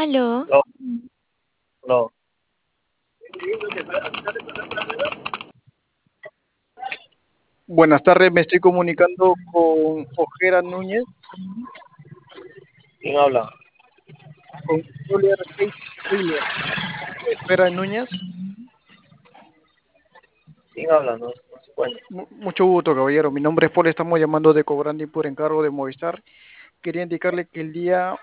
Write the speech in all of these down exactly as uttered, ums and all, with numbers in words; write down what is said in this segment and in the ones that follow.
Aló, No, no. Buenas tardes, me estoy comunicando con Ojera Núñez, ¿Quién habla? con Julia Taylor. Ojera Núñez, ¿Quién habla? No, no se puede. Mu- mucho gusto, caballero. Mi nombre es Paul, estamos llamando de Cobrandi por encargo de Movistar. Quería indicarle que el día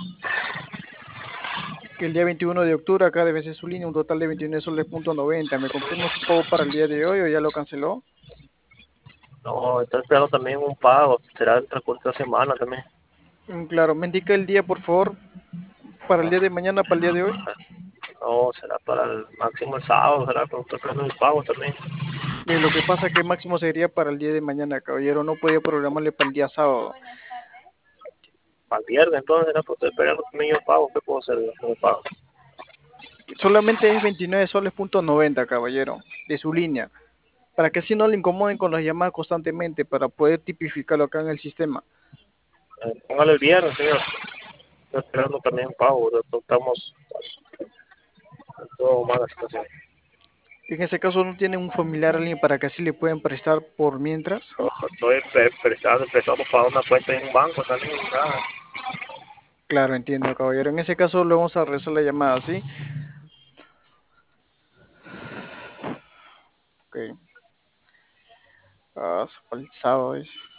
que el día veintiuno de octubre acá debe ser su línea, un total de veintinueve soles punto noventa. ¿Me confirma su pago para el día de hoy o ya lo canceló? No, estoy esperando también un pago. Será el transcurso de la semana también. Mm, Claro, me indica el día, por favor, para el día de mañana, para el día de hoy. No, será para el máximo el sábado, será, pero estoy esperando el pago también. Eh, lo que pasa es que máximo sería para el día de mañana, caballero. No podía programarle para el día sábado. Para el viernes, entonces, será, pero estoy esperando también el pago. ¿Qué puedo hacer con el pago? Solamente es veintinueve soles punto noventa, caballero, de su línea, para que así no le incomoden con las llamadas constantemente, para poder tipificarlo acá en el sistema. Eh, póngale el viernes, señor. Estoy esperando también un pago. ¿Verdad? Estamos en todo mala situación. En ese caso no tiene un familiar alguien para que así le puedan prestar por mientras. No, estoy pre- prestando, prestando para una cuenta en un banco también. Nada. Claro, entiendo, caballero. En ese caso le vamos a regresar la llamada, ¿sí? Ok. Ah, para el sábado.